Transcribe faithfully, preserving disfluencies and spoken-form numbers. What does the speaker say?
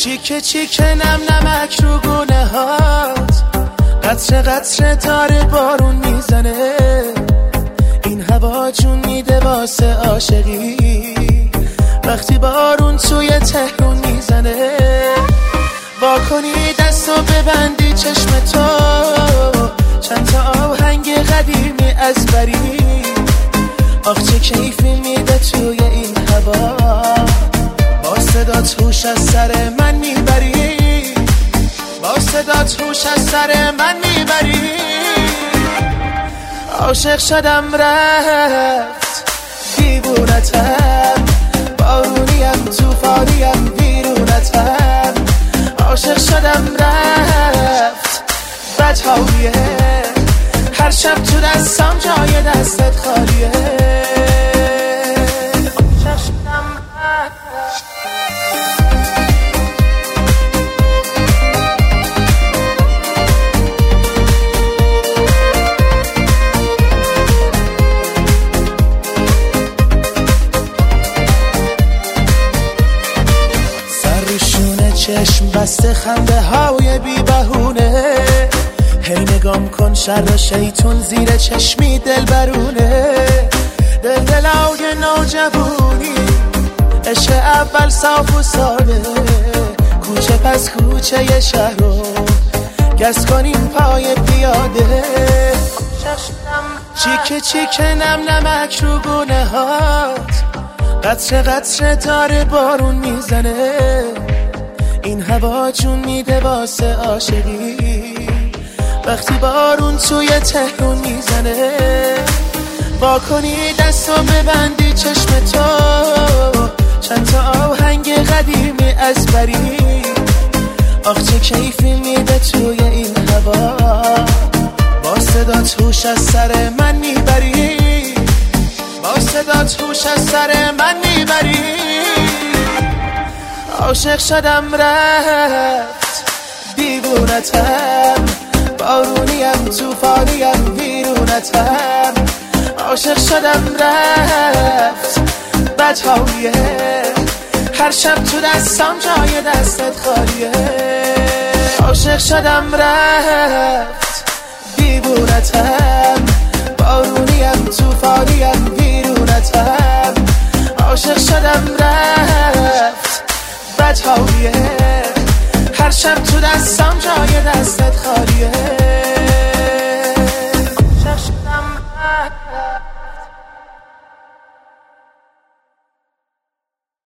چیکه چیکه نم نمک رو گونه هات، قطره قطره داره بارون میزنه، این هوا جون میده واسه عاشقی وقتی بارون توی تهرون میزنه. واکنی دستو ببندی چشم تو، چند تا آهنگ قدیمی از بری، آخ چه کیفی میده توی این هوا، با صدات هوش از سر من میبری، با صدات هوش از سر من میبری. عاشق شدم رفت دیوونتم، بارونیم توفانیم بیرونتم، عاشق شدم رفت بدحالیه، هر شب تو دستم جای دستت خالیه. عاشق شدم رفت چشم بسته خنده های بی بهونه، هی نگام کن شر شیطون زیر چشمی دل برونه، دل دلای نوجوانی عشق اول صاف و ساده، کوچه پس کوچه ی شهر رو گز کنیم پای پیاده. چیکه چیکه نم نمک رو گونه هات، قطره قطره داره بارون میزنه، این هوا جون میده واسه عاشقی وقتی بارون توی تهرون میزنه. واکنی دستو ببندی چشم تو، چند تا آهنگ قدیمی از بری، آخ چه کیفی میده توی این هوا، با صدات هوش از سر من میبری، با صدات هوش از سر من میبری. عاشق شدم رفت دیوونتم، بارونیم توفانیم بیرونتم، عاشق شدم رفت بدحالیه، هر شب تو دستم جای دستت خالیه. عاشق شدم رفت دیوونتم، بارونیم توفانیم بیرونتم، عاشق شدم رفت بدحالیه، هر شب تو دستم جای دستت خالیه. عاشق شدم